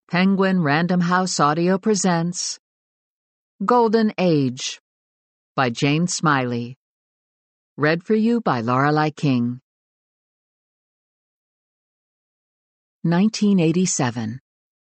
Penguin Random House Audio presents Golden Age by Jane Smiley. Read for you by Lorelei King. 1987.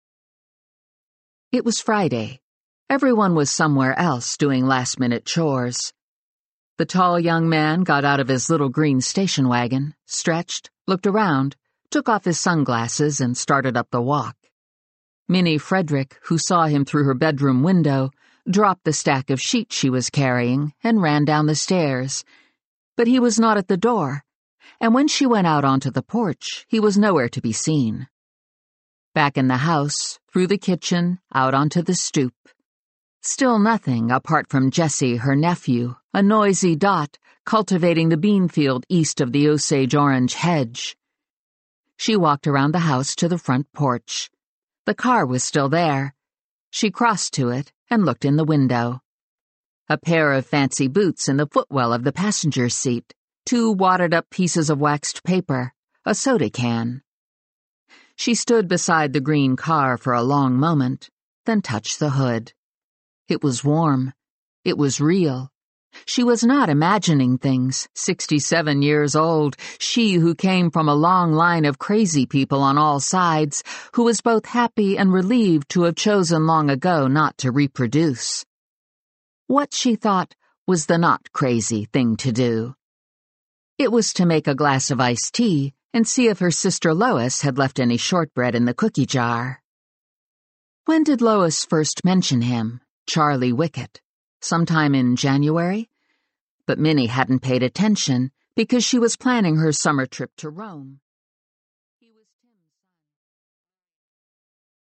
It was Friday. Everyone was somewhere else doing last-minute chores. The tall young man got out of his little green station wagon, stretched, looked around, took off his sunglasses, and started up the walk. Minnie Frederick, who saw him through her bedroom window, dropped the stack of sheets she was carrying and ran down the stairs. But he was not at the door, and when she went out onto the porch, he was nowhere to be seen. Back in the house, through the kitchen, out onto the stoop. Still nothing apart from Jessie, her nephew, a noisy dot, cultivating the bean field east of the Osage-orange hedge. She walked around the house to the front porch. The car was still there. She crossed to it and looked in the window. A pair of fancy boots in the footwell of the passenger seat, 2 wadded-up pieces of waxed paper, a soda can. She stood beside the green car for a long moment, then touched the hood. It was warm. It was real. She was not imagining things, 67 years old, she who came from a long line of crazy people on all sides, who was both happy and relieved to have chosen long ago not to reproduce. What, she thought, was the not crazy thing to do? It was to make a glass of iced tea and see if her sister Lois had left any shortbread in the cookie jar. When did Lois first mention him, Charlie Wickett? Sometime in January? But Minnie hadn't paid attention because she was planning her summer trip to Rome.